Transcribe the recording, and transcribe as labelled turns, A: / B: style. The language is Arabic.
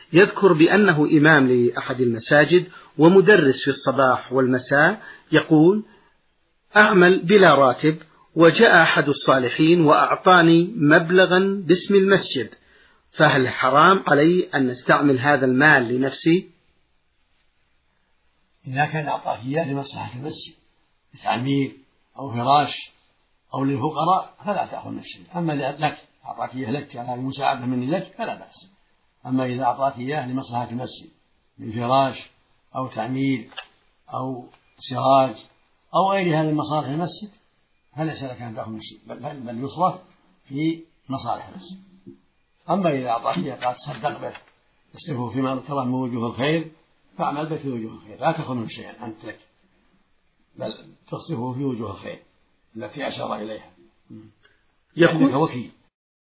A: يذكر بأنه إمام لأحد المساجد ومدرس في الصباح والمساء، يقول: أعمل بلا راتب، وجاء أحد الصالحين وأعطاني مبلغا باسم المسجد، فهل حرام علي أن نستعمل هذا المال لنفسي؟
B: إذا كان أعطاك إياه لمصلحة المسجد لتعمير أو فراش أو للفقراء فلا تأخذ من الشيء. أما إذا لك أعطاك إياه لك على المساعدة مني لك فلا بأس. أما إذا أعطاك إياه لمصلحة المسجد من فراش أو تعمير أو سراج أو غيرها من مصالح المسجد فليس لك أن تأخذ من الشيء، بل يصرف في مصالح المسجد. أما إذا أعطاك إياه قال تصدق به تصرفه فيما ترى من وجوه الخير فاعمل به في وجوه الخير، لا تأخذ منه شيئا أنت لك، بل تصرفه في وجوه الخير التي أشار إليها،
A: يقول
B: وكيل.